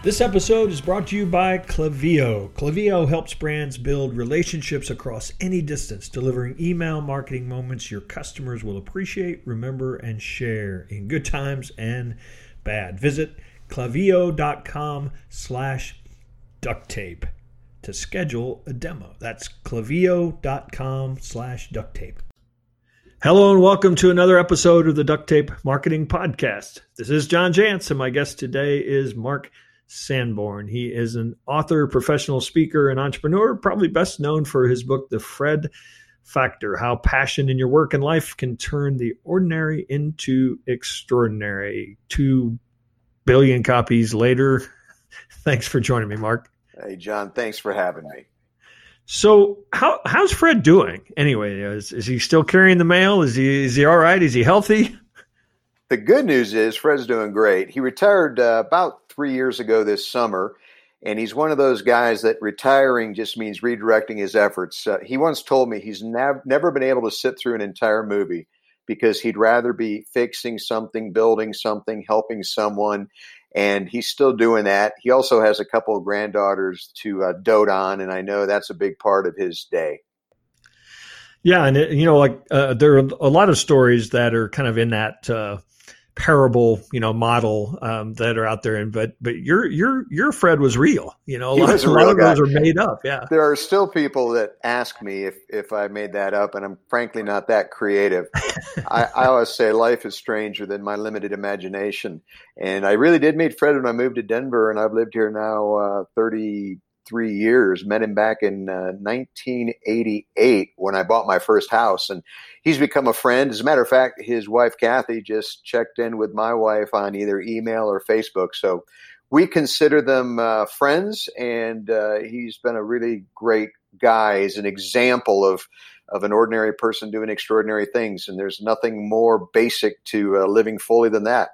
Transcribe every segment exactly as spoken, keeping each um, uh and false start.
This episode is brought to you by Klaviyo. Klaviyo helps brands build relationships across any distance, delivering email marketing moments your customers will appreciate, remember, and share in good times and bad. Visit klaviyo.com slash duct tape to schedule a demo. That's klaviyo.com slash duct tape. Hello and welcome to another episode of the Duct Tape Marketing Podcast. This is John Jantsch, and my guest today is Mark Sanborn. He is an author, professional speaker, and entrepreneur, probably best known for his book, The Fred Factor, How Passion in Your Work and Life Can Turn the Ordinary into Extraordinary. Two billion copies later. Thanks for joining me, Mark. Hey, John, thanks for having me. So how how's Fred doing anyway? Is, is he still carrying the mail? Is he, is he all right? Is he healthy? The good news is Fred's doing great. He retired uh, about three years ago this summer, and he's one of those guys that retiring just means redirecting his efforts. Uh, he once told me he's nav- never been able to sit through an entire movie because he'd rather be fixing something, building something, helping someone, and he's still doing that. He also has a couple of granddaughters to uh, dote on, and I know that's a big part of his day. Yeah, and it, you know, like uh, there are a lot of stories that are kind of in that uh, parable, you know, model um, that are out there. And but but your your your Fred was real. You know, a lot, a lot of those are made up. Yeah, there are still people that ask me if if I made that up, and I'm frankly not that creative. I, I always say life is stranger than my limited imagination, and I really did meet Fred when I moved to Denver, and I've lived here now uh, thirty-three years. Met him back in uh, nineteen eighty-eight when I bought my first house, and he's become a friend. As a matter of fact, his wife, Kathy, just checked in with my wife on either email or Facebook. So we consider them uh, friends, and uh, he's been a really great guy. He's an example of, of an ordinary person doing extraordinary things, and there's nothing more basic to uh, living fully than that.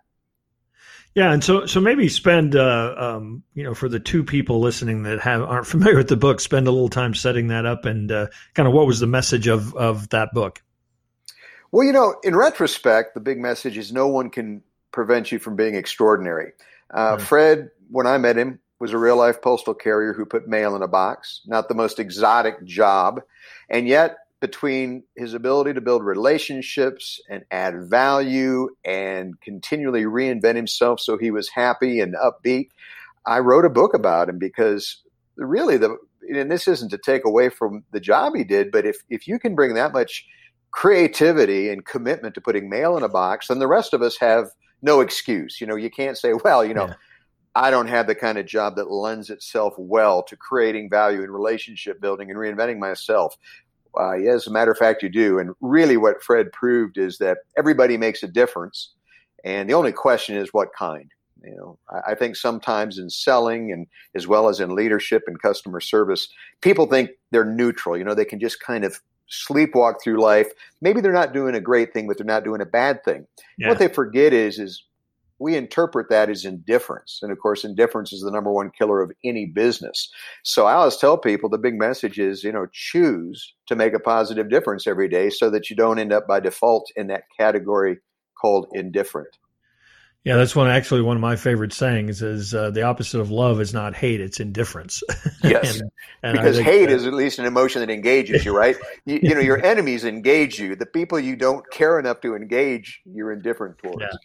Yeah, and so so maybe spend, uh, um, you know, for the two people listening that have aren't familiar with the book, spend a little time setting that up and uh, kind of what was the message of of that book? Well, you know, in retrospect, the big message is no one can prevent you from being extraordinary. Uh, Right. Fred, when I met him, was a real-life postal carrier who put mail in a box, not the most exotic job. And yet, between his ability to build relationships and add value and continually reinvent himself so he was happy and upbeat, I wrote a book about him because really, the and this isn't to take away from the job he did, but if if you can bring that much creativity and commitment to putting mail in a box, then the rest of us have no excuse. You know, you can't say, well, you know, yeah. I don't have the kind of job that lends itself well to creating value in relationship building and reinventing myself. Uh, yeah, as a matter of fact, you do. And really what Fred proved is that everybody makes a difference. And the only question is what kind. You know, I, I think sometimes in selling and as well as in leadership and customer service, people think they're neutral. You know, they can just kind of sleepwalk through life. Maybe they're not doing a great thing, but they're not doing a bad thing. Yeah. What they forget is, is we interpret that as indifference. And of course, indifference is the number one killer of any business. So I always tell people the big message is, you know, choose to make a positive difference every day so that you don't end up by default in that category called indifferent. Yeah, that's one actually one of my favorite sayings is uh, the opposite of love is not hate, it's indifference. Yes, and, and because hate that, is at least an emotion that engages you, right? You, you know, your enemies engage you. The people you don't care enough to engage, you're indifferent towards. Yeah.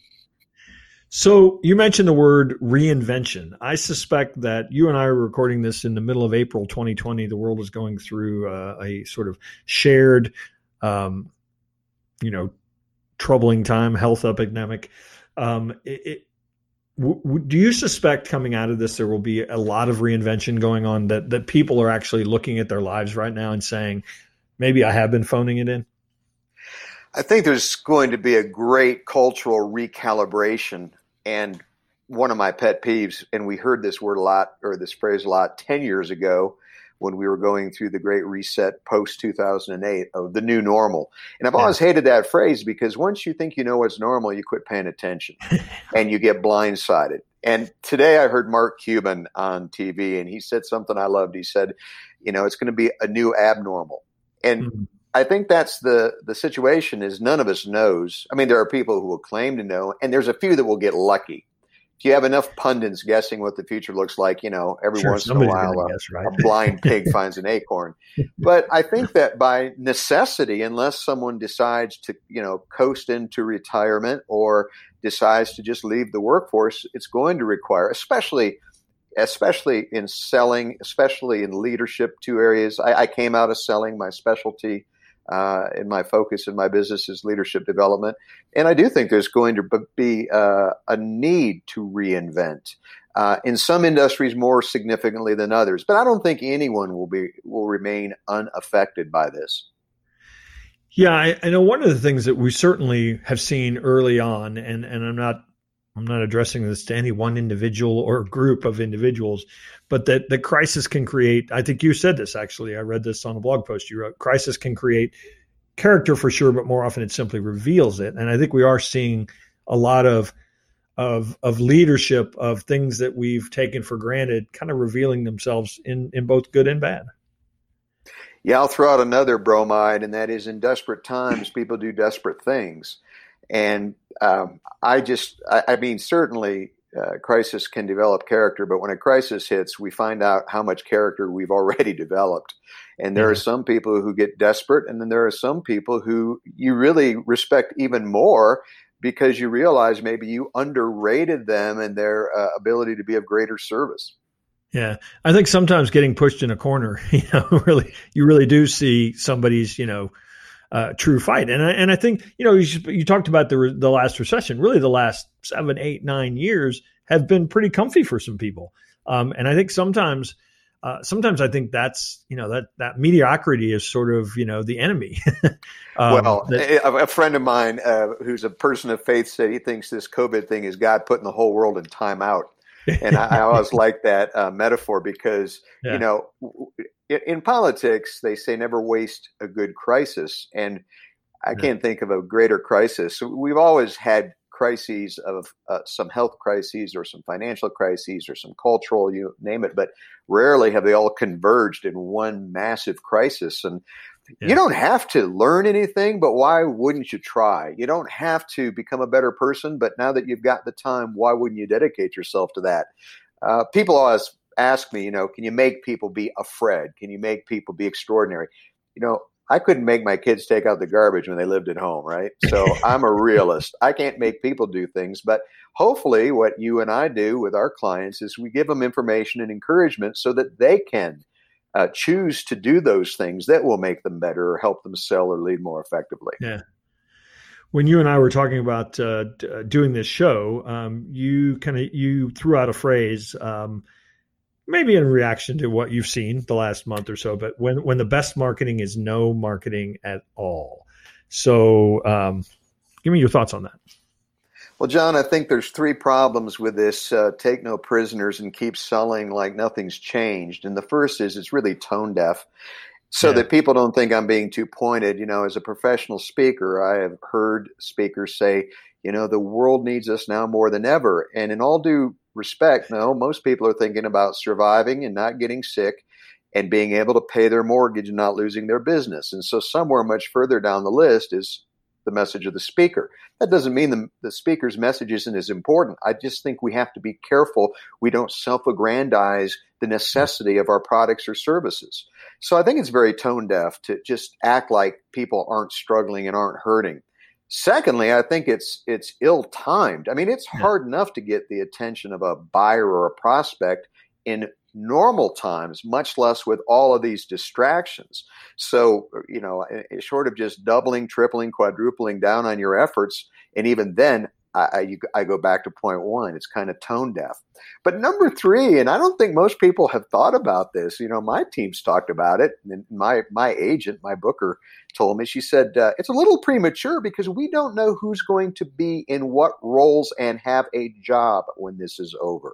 So you mentioned the word reinvention. I suspect that you and I are recording this in the middle of April twenty twenty. The world is going through uh, a sort of shared, um, you know, troubling time, health epidemic. Um, it, it, w- w- do you suspect coming out of this, there will be a lot of reinvention going on that, that people are actually looking at their lives right now and saying, maybe I have been phoning it in? I think there's going to be a great cultural recalibration. And one of my pet peeves, and we heard this word a lot, or this phrase a lot ten years ago, when we were going through the Great Reset post two thousand eight of the new normal. And I've yeah. always hated that phrase because once you think you know what's normal, you quit paying attention and you get blindsided. And today I heard Mark Cuban on T V and he said something I loved. He said, you know, it's going to be a new abnormal. And mm-hmm. I think that's the, the situation is none of us knows. I mean, there are people who will claim to know, and there's a few that will get lucky. you have enough pundits guessing what the future looks like, you know, every Sure, once in a while a, guess, right? a blind pig finds an acorn. But I think that by necessity, unless someone decides to, you know, coast into retirement or decides to just leave the workforce, it's going to require, especially especially in selling, especially in leadership, two areas. I, I came out of selling. My specialty uh, and my focus in my business is leadership development. And I do think there's going to be uh, a need to reinvent uh, in some industries more significantly than others. But I don't think anyone will be will remain unaffected by this. Yeah, I, I know one of the things that we certainly have seen early on, and, and I'm not I'm not addressing this to any one individual or group of individuals, but that the crisis can create, I think you said this actually, I read this on a blog post you wrote, crisis can create character for sure, but more often it simply reveals it. And I think we are seeing a lot of of of leadership, of things that we've taken for granted, kind of revealing themselves in, in both good and bad. Yeah, I'll throw out another bromide, and that is in desperate times, people do desperate things. And um, I just, I, I mean, certainly uh, crisis can develop character, but when a crisis hits, we find out how much character we've already developed. And there mm-hmm. are some people who get desperate, and then there are some people who you really respect even more because you realize maybe you underrated them and their uh, ability to be of greater service. Yeah, I think sometimes getting pushed in a corner, you know, really, you really do see somebody's, you know, Uh, true fight. And I, and I think, you know, you, you talked about the the last recession, really the last seven, eight, nine years have been pretty comfy for some people. Um, and I think sometimes, uh, sometimes I think that's, you know, that, that mediocrity is sort of, you know, the enemy. um, well, that, a, a friend of mine uh, who's a person of faith said he thinks this COVID thing is God putting the whole world in timeout. And I, I always like that uh, metaphor because, yeah. you know, in, in politics, they say never waste a good crisis. And I yeah. can't think of a greater crisis. So we've always had crises of uh, some health crises or some financial crises or some cultural, you name it, but rarely have they all converged in one massive crisis. And yeah. you don't have to learn anything, but why wouldn't you try? You don't have to become a better person, but now that you've got the time, why wouldn't you dedicate yourself to that? Uh, people always ask me, you know, can you make people be a Fred? Can you make people be extraordinary? You know, I couldn't make my kids take out the garbage when they lived at home, right? So I'm a realist. I can't make people do things, but hopefully what you and I do with our clients is we give them information and encouragement so that they can Uh, choose to do those things that will make them better or help them sell or lead more effectively. Yeah. When you and I were talking about uh, d- doing this show, um, you kind of you threw out a phrase, um, maybe in reaction to what you've seen the last month or so. But when when the best marketing is no marketing at all. So, um, give me your thoughts on that. Well, John, I think there's three problems with this uh, take no prisoners and keep selling like nothing's changed. And the first is it's really tone deaf so yeah. that people don't think I'm being too pointed. You know, as a professional speaker, I have heard speakers say, you know, the world needs us now more than ever. And in all due respect, no, most people are thinking about surviving and not getting sick and being able to pay their mortgage and not losing their business. And so somewhere much further down the list is the message of the speaker. That doesn't mean the, the speaker's message isn't as important. I just think we have to be careful we don't self-aggrandize the necessity of our products or services. So I think it's very tone deaf to just act like people aren't struggling and aren't hurting. Secondly, I think it's it's ill-timed. I mean, it's hard yeah. enough to get the attention of a buyer or a prospect in normal times, much less with all of these distractions. So, you know, short of just doubling, tripling, quadrupling down on your efforts, and even then, I, I, you, I go back to point one, it's kind of tone deaf. But number three, and I don't think most people have thought about this, you know, my team's talked about it, and my, my agent, my booker, told me, she said, uh, it's a little premature because we don't know who's going to be in what roles and have a job when this is over.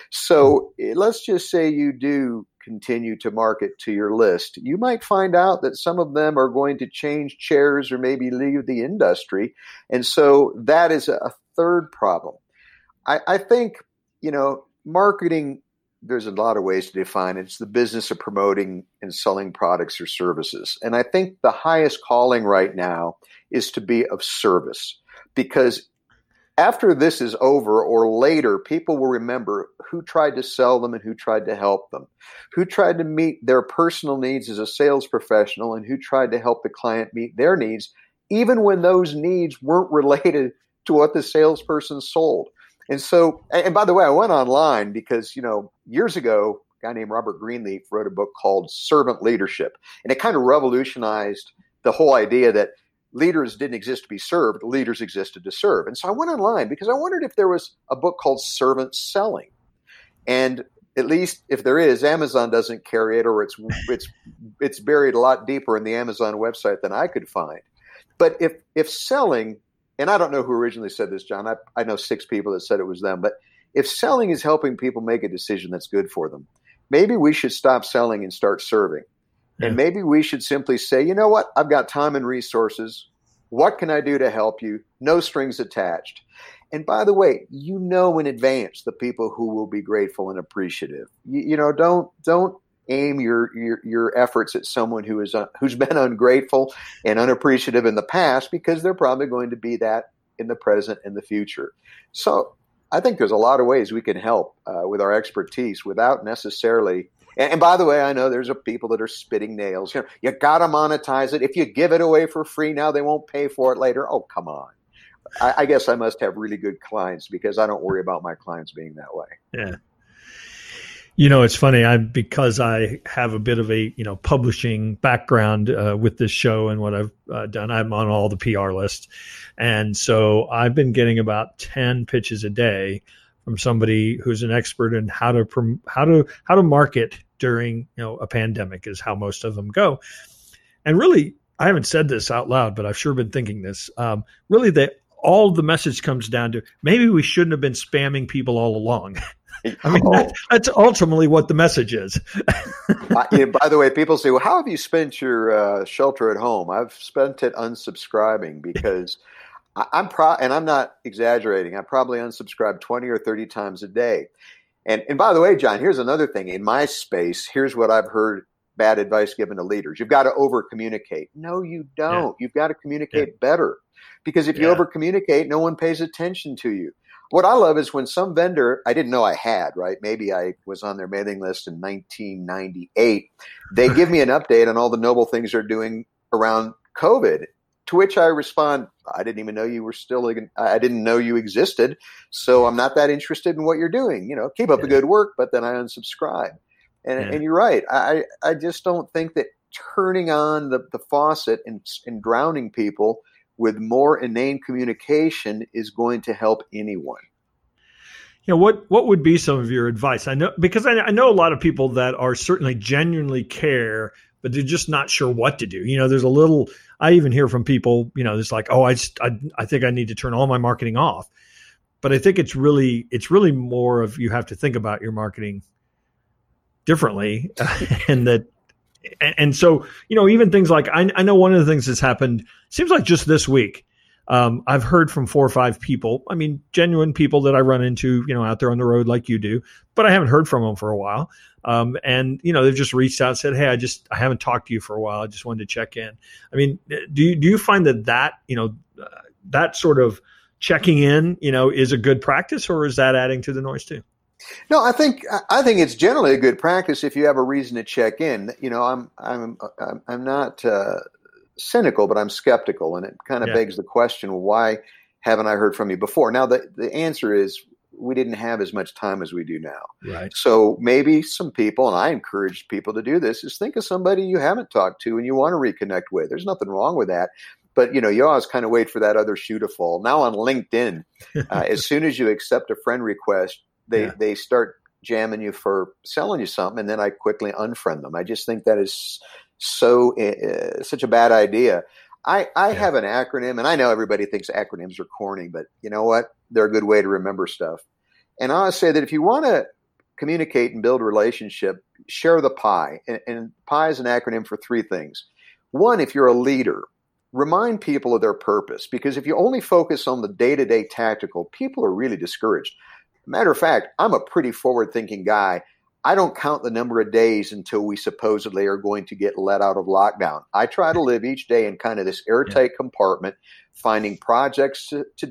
So let's just say you do continue to market to your list. You might find out that some of them are going to change chairs or maybe leave the industry. And so that is a third problem. I, I think, you know, marketing, there's a lot of ways to define it. It's the business of promoting and selling products or services. And I think the highest calling right now is to be of service, because after this is over or later, people will remember who tried to sell them and who tried to help them, who tried to meet their personal needs as a sales professional and who tried to help the client meet their needs, even when those needs weren't related to what the salesperson sold. And so, and by the way, I went online because, you know, years ago, a guy named Robert Greenleaf wrote a book called Servant Leadership. And it kind of revolutionized the whole idea that leaders didn't exist to be served, leaders existed to serve. And so I went online because I wondered if there was a book called Servant Selling. And at least if there is, Amazon doesn't carry it, or it's it's it's buried a lot deeper in the Amazon website than I could find. But if if selling, and I don't know who originally said this, John, I, I know six people that said it was them, but if selling is helping people make a decision that's good for them, maybe we should stop selling and start serving. Yeah. And maybe we should simply say, you know what, I've got time and resources. What can I do to help you? No strings attached. And by the way, you know in advance the people who will be grateful and appreciative. You, you know, don't don't aim your, your your efforts at someone who is uh, who's been ungrateful and unappreciative in the past, because they're probably going to be that in the present and the future. So I think there's a lot of ways we can help uh, with our expertise without necessarily. And, and by the way, I know there's a people that are spitting nails. You know, you got to monetize it. If you give it away for free now, they won't pay for it later. Oh, come on. I, I guess I must have really good clients because I don't worry about my clients being that way. Yeah. You know, it's funny. I because I have a bit of a you know publishing background uh, with this show and what I've uh, done. I'm on all the P R lists, and so I've been getting about ten pitches a day from somebody who's an expert in how to prom- how to how to market during you know a pandemic, is how most of them go. And really, I haven't said this out loud, but I've sure been thinking this. Um, really, that all the message comes down to maybe we shouldn't have been spamming people all along. I mean, oh. that, that's ultimately what the message is. I, you know, by the way, people say, well, how have you spent your uh, shelter at home? I've spent it unsubscribing because I, I'm pro- and I'm not exaggerating. I probably unsubscribe twenty or thirty times a day. And, and by the way, John, here's another thing. In my space, here's what I've heard bad advice given to leaders. You've got to over communicate. No, you don't. Yeah. You've got to communicate yeah. better. Because if you yeah. over communicate, no one pays attention to you. What I love is when some vendor, I didn't know I had, right? Maybe I was on their mailing list in nineteen ninety-eight. They give me an update on all the noble things they're doing around COVID, to which I respond, I didn't even know you were still, I didn't know you existed. So I'm not that interested in what you're doing. You know, keep up yeah. the good work, but then I unsubscribe. And, yeah. and you're right. I, I just don't think that turning on the, the faucet and, and drowning people with more inane communication is going to help anyone. You know, what, what would be some of your advice? I know, because I, I know a lot of people that are certainly genuinely care, but they're just not sure what to do. You know, there's a little, I even hear from people, you know, it's like, oh, I just, I, I think I need to turn all my marketing off. But I think it's really, it's really more of, you have to think about your marketing differently. and that, and, and so, you know, even things like, I, I know one of the things that's happened, seems like just this week, um, I've heard from four or five people, I mean, genuine people that I run into, you know, out there on the road like you do, but I haven't heard from them for a while. Um, and, you know, they've just reached out and said, hey, I just, I haven't talked to you for a while. I just wanted to check in. I mean, do you, do you find that that, you know, uh, that sort of checking in, you know, is a good practice, or is that adding to the noise too? No, I think I think it's generally a good practice if you have a reason to check in. You know, I'm I'm I'm, I'm not uh, cynical, but I'm skeptical, and it kind of yeah. begs the question: why haven't I heard from you before? Now, the the answer is we didn't have as much time as we do now. Right. So maybe some people, and I encourage people to do this, is think of somebody you haven't talked to and you want to reconnect with. There's nothing wrong with that. But, you know, you always kind of wait for that other shoe to fall. Now on LinkedIn, uh, as soon as you accept a friend request, They yeah. they start jamming you for selling you something, and then I quickly unfriend them. I just think that is so uh, such a bad idea. I, I yeah. have an acronym, and I know everybody thinks acronyms are corny, but you know what? They're a good way to remember stuff. And I say that if you want to communicate and build a relationship, share the pie. And, and pie is an acronym for three things. One, if you're a leader, remind people of their purpose, because if you only focus on the day-to-day tactical, people are really discouraged. Matter of fact, I'm a pretty forward-thinking guy. I don't count the number of days until we supposedly are going to get let out of lockdown. I try to live each day in kind of this airtight yeah. compartment, finding projects to, to do,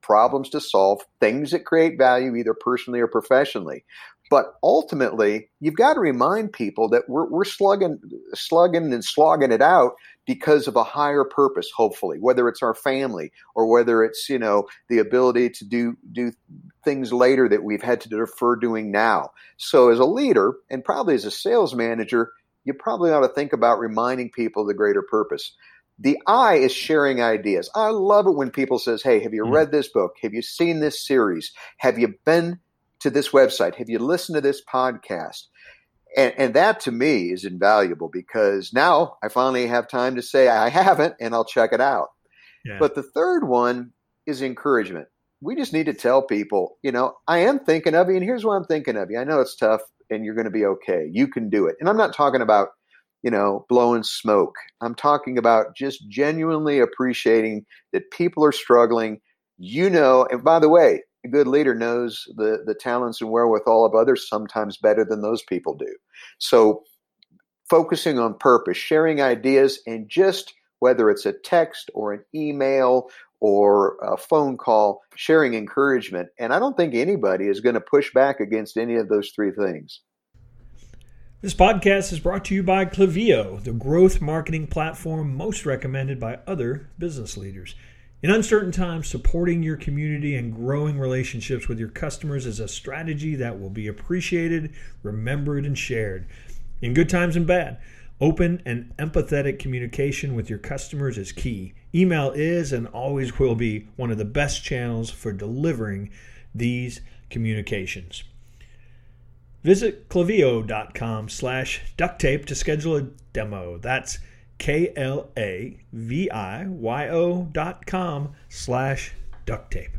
problems to solve, things that create value either personally or professionally. But ultimately, you've got to remind people that we're, we're slugging, slugging and slogging it out because of a higher purpose, hopefully, whether it's our family or whether it's, you know, the ability to do, do things later that we've had to defer doing now. So as a leader and probably as a sales manager, you probably ought to think about reminding people of the greater purpose. The I is sharing ideas. I love it when people says, hey, have you read this book? Have you seen this series? Have you been to this website? Have you listened to this podcast? And, and that to me is invaluable because now I finally have time to say I haven't and I'll check it out. Yeah. But the third one is encouragement. We just need to tell people, you know, I am thinking of you and here's what I'm thinking of you. I know it's tough and you're going to be okay. You can do it. And I'm not talking about, you know, blowing smoke. I'm talking about just genuinely appreciating that people are struggling, you know, and by the way, a good leader knows the, the talents and wherewithal of others sometimes better than those people do. So focusing on purpose, sharing ideas, and just whether it's a text or an email or a phone call, sharing encouragement. And I don't think anybody is going to push back against any of those three things. This podcast is brought to you by Klaviyo, the growth marketing platform most recommended by other business leaders. In uncertain times, supporting your community and growing relationships with your customers is a strategy that will be appreciated, remembered, and shared. In good times and bad, open and empathetic communication with your customers is key. Email is and always will be one of the best channels for delivering these communications. Visit klaviyo.com slash duct tape to schedule a demo. That's K L A V I Y O dot com slash duct tape.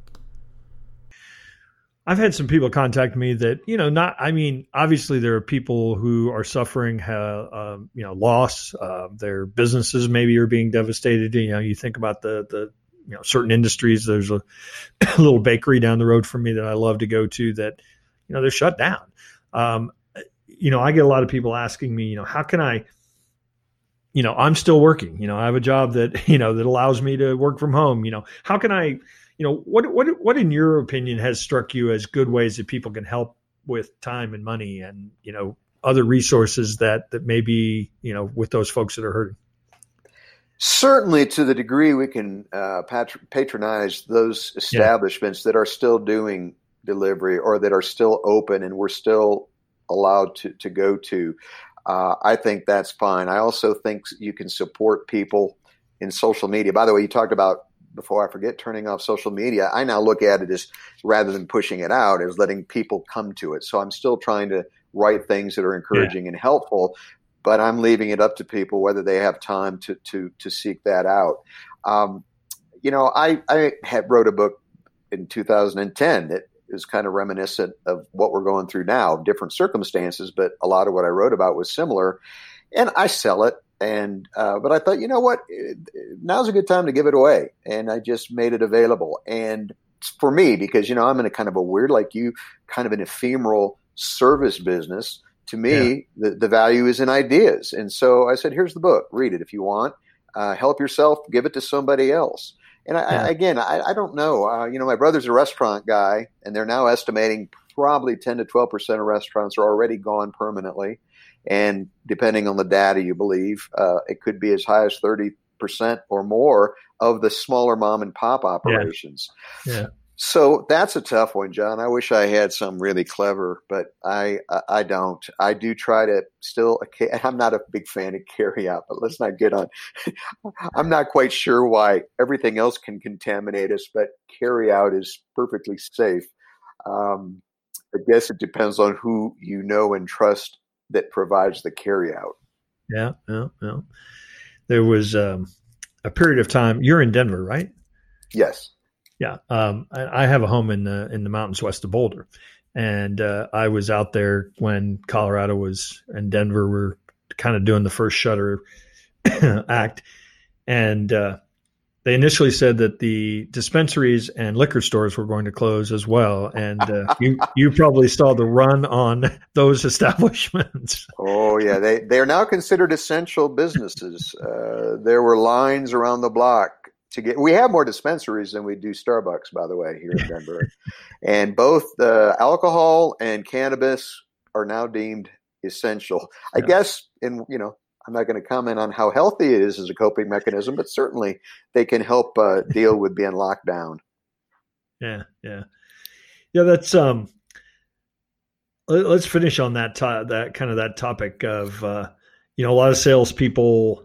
I've had some people contact me that, you know, not, I mean, obviously there are people who are suffering, uh, um, you know, loss. Uh, their businesses maybe are being devastated. You know, you think about the, the, you know, certain industries. There's a, a little bakery down the road from me that I love to go to that, you know, they're shut down. Um, you know, I get a lot of people asking me, you know, how can I, you know, I'm still working, you know, I have a job that, you know, that allows me to work from home. You know, how can I, you know, what, what, what in your opinion has struck you as good ways that people can help with time and money and, you know, other resources that, that may be, you know, with those folks that are hurting? Certainly to the degree we can uh, patr- patronize those establishments yeah. that are still doing delivery or that are still open and we're still allowed to, to go to. Uh, I think that's fine. I also think you can support people in social media. By the way, you talked about, before I forget, turning off social media. I now look at it as, rather than pushing it out, as letting people come to it. So I'm still trying to write things that are encouraging yeah. and helpful, but I'm leaving it up to people whether they have time to to to seek that out. Um, you know, I, I had wrote a book in two thousand ten that is kind of reminiscent of what we're going through now, different circumstances, but a lot of what I wrote about was similar. And I sell it. And, uh, but I thought, you know what, now's a good time to give it away. And I just made it available. And for me, because, you know, I'm in a kind of a weird, like you, kind of an ephemeral service business. To me, yeah. the, the value is in ideas. And so I said, here's the book, read it if you want, uh, help yourself, give it to somebody else. And I, yeah. I, again, I, I don't know. Uh, you know, my brother's a restaurant guy, and they're now estimating probably ten to twelve percent of restaurants are already gone permanently. And depending on the data you believe, uh, it could be as high as thirty percent or more of the smaller mom and pop operations. Yeah. yeah. So that's a tough one, John. I wish I had some really clever, but I I, I don't. I do try to still. I'm not a big fan of carry out, but let's not get on. I'm not quite sure why everything else can contaminate us, but carry out is perfectly safe. Um, I guess it depends on who you know and trust that provides the carry out. Yeah, yeah, yeah. There was um, a period of time. You're in Denver, right? Yes. Yeah, um, I, I have a home in the in the mountains west of Boulder, and uh, I was out there when Colorado was and Denver were kind of doing the first shutter act, and uh, they initially said that the dispensaries and liquor stores were going to close as well, and uh, you you probably saw the run on those establishments. Oh yeah, they they are now considered essential businesses. Uh, there were lines around the block to get. We have more dispensaries than we do Starbucks, by the way, here in Denver, and both uh, alcohol and cannabis are now deemed essential. I yeah. guess, in you know, I'm not going to comment on how healthy it is as a coping mechanism, but certainly they can help uh, deal with being locked down. Yeah, yeah, yeah. That's um. Let's finish on that to- that kind of that topic of uh, you know, a lot of salespeople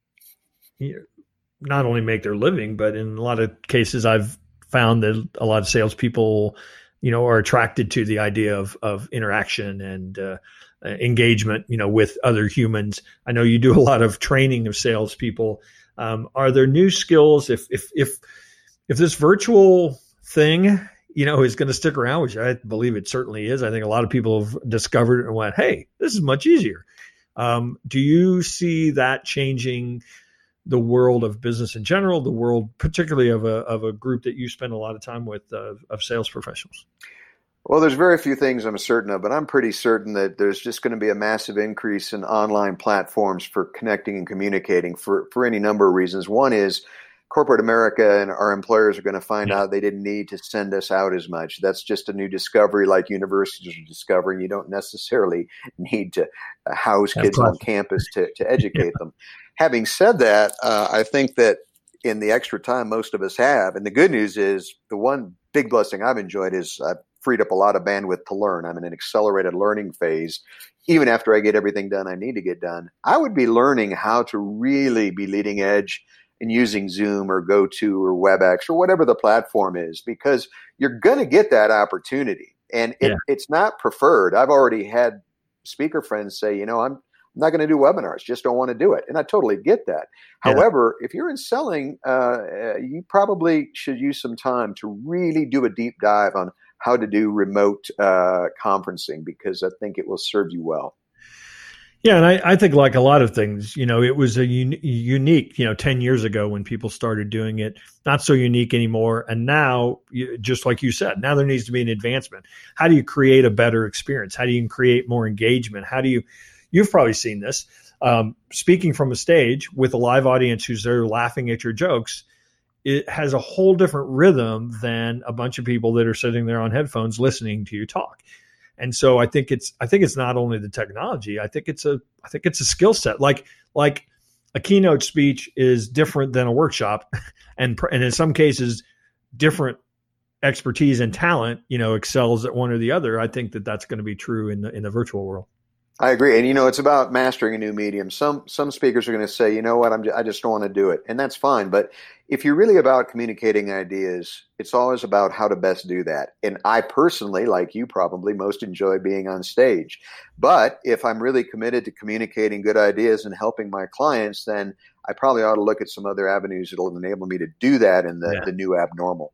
you know, not only make their living, but in a lot of cases, I've found that a lot of salespeople, you know, are attracted to the idea of of interaction and uh, engagement, you know, with other humans. I know you do a lot of training of salespeople. Um, are there new skills if if if if this virtual thing, you know, is going to stick around, which I believe it certainly is. I think a lot of people have discovered it and went, hey, this is much easier. Um, do you see that changing the world of business in general, the world particularly of a of a group that you spend a lot of time with, uh, of sales professionals? Well, there's very few things I'm certain of, but I'm pretty certain that there's just going to be a massive increase in online platforms for connecting and communicating for, for any number of reasons. One is corporate America and our employers are going to find yeah. out they didn't need to send us out as much. That's just a new discovery, like universities are discovering. You don't necessarily need to house That's kids on campus to, to educate yeah. them. Having said that, uh, I think that in the extra time most of us have, and the good news is the one big blessing I've enjoyed is I've freed up a lot of bandwidth to learn. I'm in an accelerated learning phase. Even after I get everything done I need to get done, I would be learning how to really be leading edge and using Zoom or GoTo or WebEx or whatever the platform is, because you're going to get that opportunity. And it, yeah. it's not preferred. I've already had speaker friends say, you know, I'm not going to do webinars, just don't want to do it. And I totally get that. Yeah. However, if you're in selling, uh, you probably should use some time to really do a deep dive on how to do remote uh, conferencing, because I think it will serve you well. Yeah, and I, I think like a lot of things, you know, it was a un- unique, you know, ten years ago when people started doing it, not so unique anymore. And now, you, just like you said, now there needs to be an advancement. How do you create a better experience? How do you create more engagement? How do you, you've probably seen this, um, speaking from a stage with a live audience who's there laughing at your jokes, it has a whole different rhythm than a bunch of people that are sitting there on headphones listening to you talk. And so I think it's I think it's not only the technology. I think it's a I think it's a skill set. Like like a keynote speech is different than a workshop, and and in some cases, different expertise and talent, you know, excels at one or the other. I think that that's going to be true in the in the virtual world. I agree, and you know, it's about mastering a new medium. Some some speakers are going to say, you know what, I'm I just don't want to do it, and that's fine. But if you're really about communicating ideas, it's always about how to best do that. And I personally, like you probably, most enjoy being on stage. But if I'm really committed to communicating good ideas and helping my clients, then I probably ought to look at some other avenues that will enable me to do that in the, yeah. the new abnormal.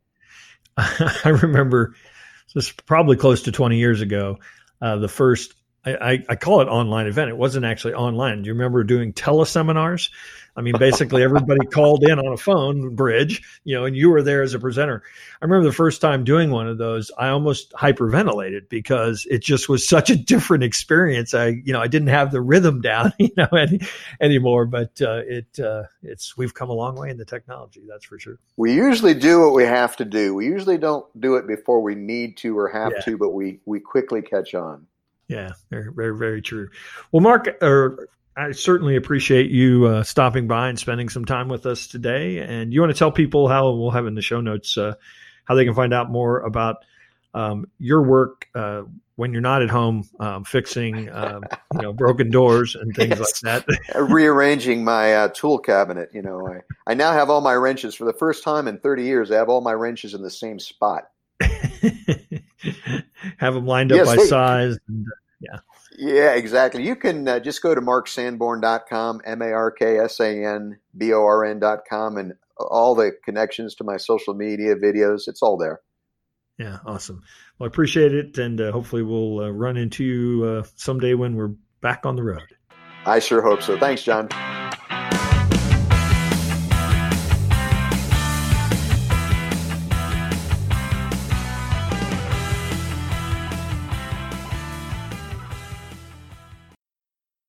I remember this is probably close to twenty years ago, uh, the first. I, I call it online event. It wasn't actually online. Do you remember doing teleseminars? I mean, basically everybody called in on a phone bridge, you know, and you were there as a presenter. I remember the first time doing one of those, I almost hyperventilated because it just was such a different experience. I, you know, I didn't have the rhythm down, you know, any, anymore, but uh, it, uh, it's, we've come a long way in the technology. That's for sure. We usually do what we have to do. We usually don't do it before we need to or have yeah. to, but we, we quickly catch on. Yeah, very, very, very true. Well, Mark, er, I certainly appreciate you uh, stopping by and spending some time with us today. And you want to tell people how, we'll have in the show notes, uh, how they can find out more about um, your work uh, when you're not at home um, fixing, um, you know, broken doors and things yes. like that. Rearranging my uh, tool cabinet. You know, I, I now have all my wrenches for the first time in thirty years. I have all my wrenches in the same spot. Have them lined up yes, by hey. size. And, uh, yeah. Yeah, exactly. You can uh, just go to mark sanborn dot com, M A R K S A N B O R N dot com, and all the connections to my social media videos. It's all there. Yeah, awesome. Well, I appreciate it. And uh, hopefully we'll uh, run into you uh, someday when we're back on the road. I sure hope so. Thanks, John.